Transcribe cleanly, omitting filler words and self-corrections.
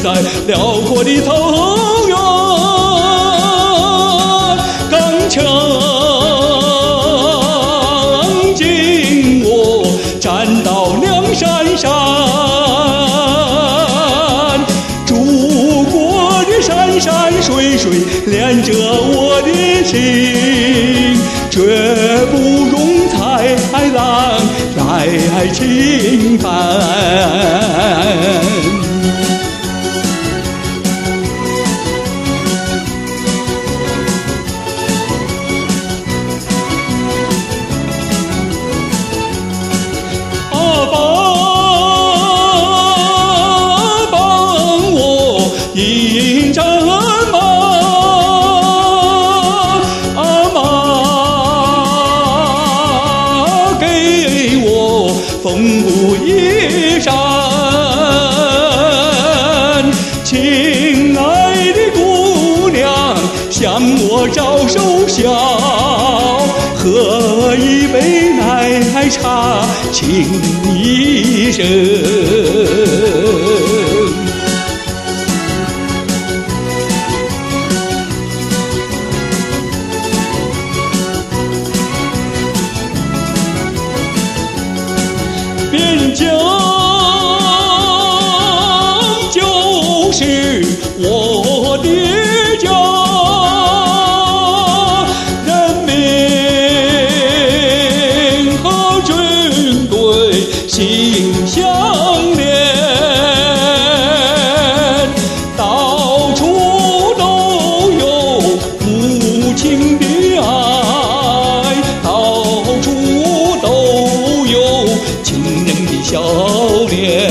在辽阔的草原，刚强劲我站到梁山上，祖国的山山水水连着我的心，绝不容豺狼来侵犯。迎战马，马给我缝补衣衫。亲爱的姑娘，向我招手笑，喝一杯奶茶，亲一声。边疆就是我的家，人民和军队心相连，到处都有母亲的爱，到处都有亲人的笑脸。